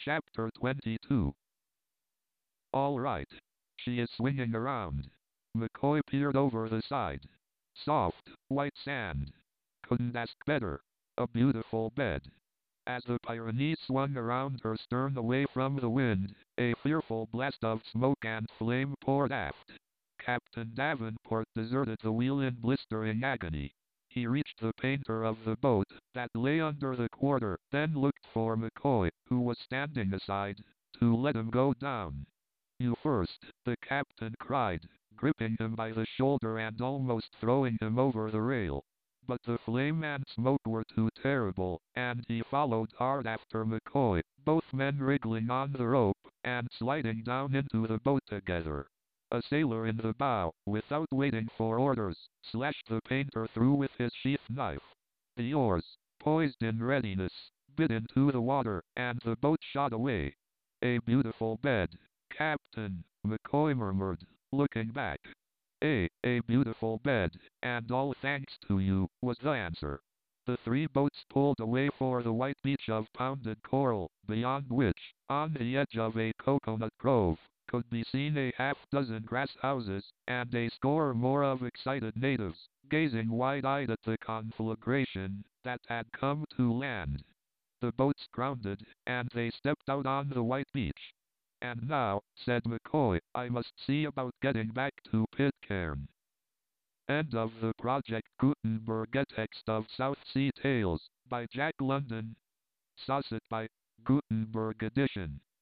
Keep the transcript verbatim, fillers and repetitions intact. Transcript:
Chapter twenty-two. All right. She is swinging around. McCoy peered over the side. Soft, white sand. Couldn't ask better. A beautiful bed. As the Pyrenees swung around her stern away from the wind, a fearful blast of smoke and flame poured aft. Captain Davenport deserted the wheel in blistering agony. He reached the painter of the boat that lay under the quarter, then looked for McCoy, who was standing aside, to let him go down. "You first," the captain cried, gripping him by the shoulder and almost throwing him over the rail. But the flame and smoke were too terrible, and he followed hard after McCoy, both men wriggling on the rope, and sliding down into the boat together. A sailor in the bow, without waiting for orders, slashed the painter through with his sheath knife. The oars, poised in readiness, bit into the water, and the boat shot away. "A beautiful bed, Captain," McCoy murmured, looking back. "A, a beautiful bed, and all thanks to you," was the answer. The three boats pulled away for the white beach of pounded coral, beyond which, on the edge of a coconut grove, could be seen a half-dozen grass houses, and a score or more of excited natives, gazing wide-eyed at the conflagration that had come to land. The boats grounded, and they stepped out on the white beach. "And now," said McCoy, "I must see about getting back to Pitcairn." End of the Project Gutenberg text of South Sea Tales, by Jack London. Saucet by Gutenberg Edition.